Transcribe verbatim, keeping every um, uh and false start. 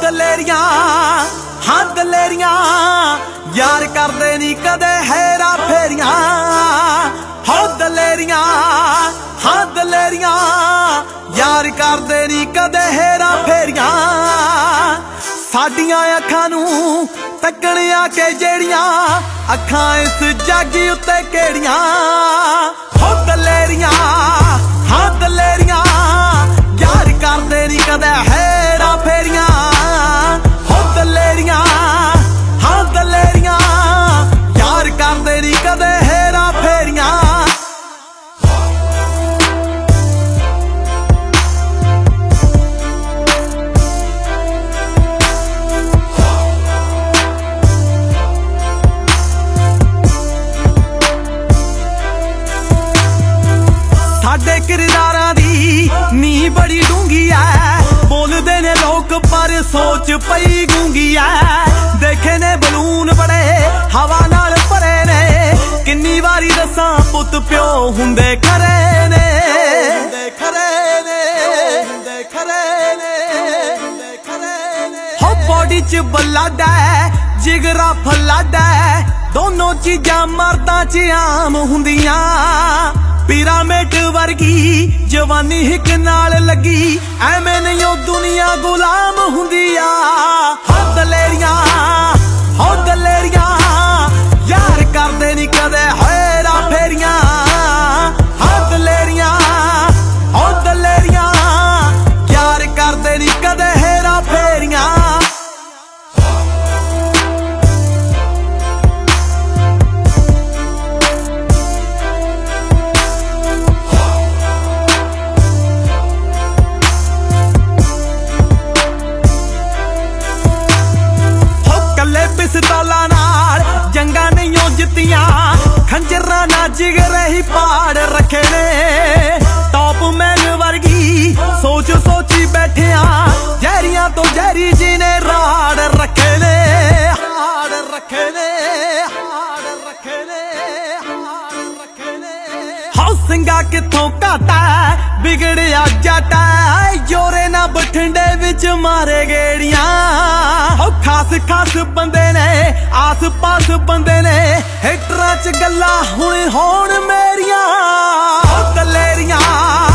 ਦਲੇਰੀਆਂ ਹਾਂ ਦਲੇਰੀਆਂ यार करदे नी कदे हेरा फेरियां हो दलेरियां हाँ दलेरियां यार करदे नी कदे हेरा फेरियां साडियां अखां नू तकण आके जेड़ियां अखां इस जग उत्ते केड़ियां हो दलेरियां हाँ दलेरियां यार करदे नी कदे हेरा फेरियां हो दलेरियां हाँ दलेरियां यार करदे नी कदे हेरा फेरियां साडे किरदारां दी नी बड़ी डूंगी है बोलदे ने लोग पर सोच पई गूंगी है देखे ने बलून बड़े हवा नाल भरे ने किन्नी वारी दसां पुत प्यो हुंदे खरे ने खरे ने खरे ने हो बॉडी च ब्लड है जिगरा फलड है दोनों चीजां मर्दां च आम हुंदियां पिरामिड वर्गी जवानी हिक नाल लगी एवें नहीं दुनिया गुलाम हुंदिया हो दलेरियां हो दलेरियां यार करदे नी कदे हेरा फेरियां हो दलेरियां हो दलेरियां यार करदे नी कदे हेरा फेरियां पिस्तौलां नाल जंगा नहीं जित्तियां खंजरां ना जिगरे ही पाड़ रखे ने टॉप मैन वर्गी सोच सोची बैठिया जहरियां तो जहरी जी ने राड़ रखे ने हाड़ रखे ने हाड़ रखे ने हाड़ रखे ने हौसिंगा किथों घाटा बिगड़िया जाटा जोरे ना बठिंडे विच मारे गेड़ियां खास खास बंदे ने आस पास बंदे ने हिटरां च गल्लां हुण होण मेरियां दलेरियां